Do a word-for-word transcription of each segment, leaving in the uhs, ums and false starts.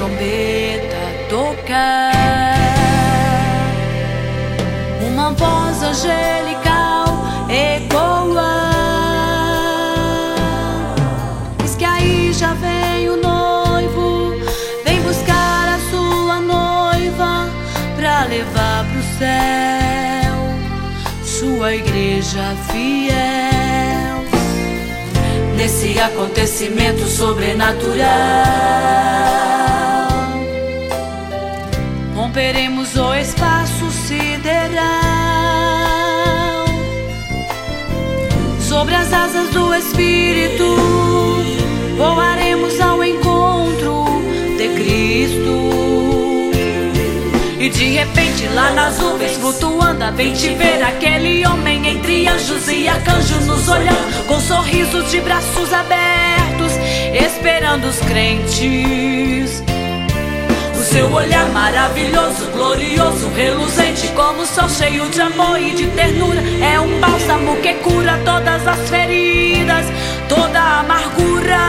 trombeta tocar, uma voz angelical ecoar. Diz que aí já vem o noivo, vem buscar a sua noiva pra levar pro céu sua igreja fiel. Nesse acontecimento sobrenatural, romperemos o espaço sideral. Sobre as asas do Espírito, voaremos ao encontro de Cristo. E de repente lá nas nuvens flutuando, a vem te ver aquele homem entre anjos e arcanjos nos olhando, com sorrisos de braços abertos, esperando os crentes. O seu olhar maravilhoso, glorioso, reluzente como o sol, cheio de amor e de ternura, é um bálsamo que cura todas as feridas, toda a amargura.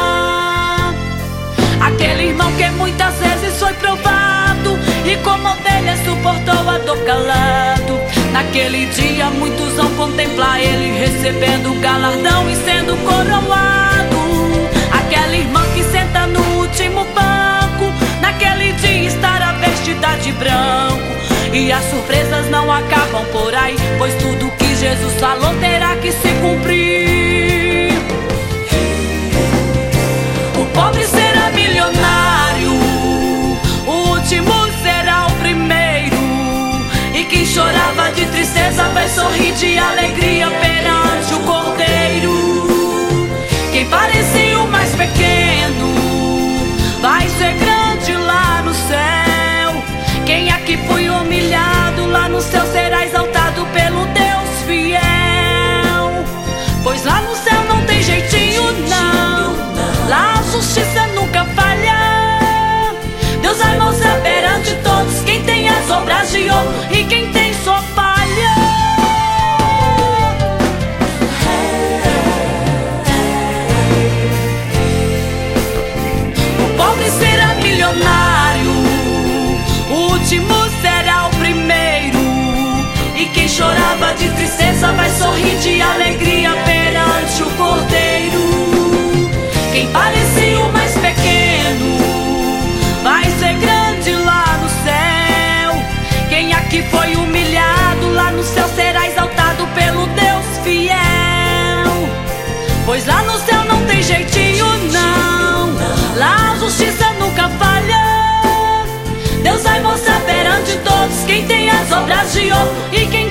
Aquele irmão que muitas vezes foi provado e como ovelha suportou a dor calado. Naquele dia muitos vão contemplar ele recebendo o galardão e sendo coroado. Aquela irmã que senta no último banco, naquele dia estará vestida de branco. E as surpresas não acabam por aí, pois tudo que Jesus falou terá que se cumprir. O pobre será milionário, o último será o primeiro, e quem chorava de tristeza vai sorrir de alegria perante o Cordeiro. Quem parecia o mais pequeno vai ser grande lá no céu. Quem aqui foi humilhado lá no céu será exaltado pelo Deus fiel. Pois lá no céu não tem jeitinho não, lá a justiça nunca falha. Deus vai mostrar perante todos quem tem as obras de ouro e quem tem só falha. O pobre será milionário, o último será o primeiro, e quem chorava de tristeza vai sorrir de alegria perante o Cordeiro. Quem parecia o mais pequeno vai ser grande lá no céu. Quem aqui foi humilhado lá no céu será exaltado pelo Deus fiel. Pois lá no céu não tem jeitinho não, lá a justiça nunca falha. Deus vai mostrar perante todos quem tem as obras de ouro e quem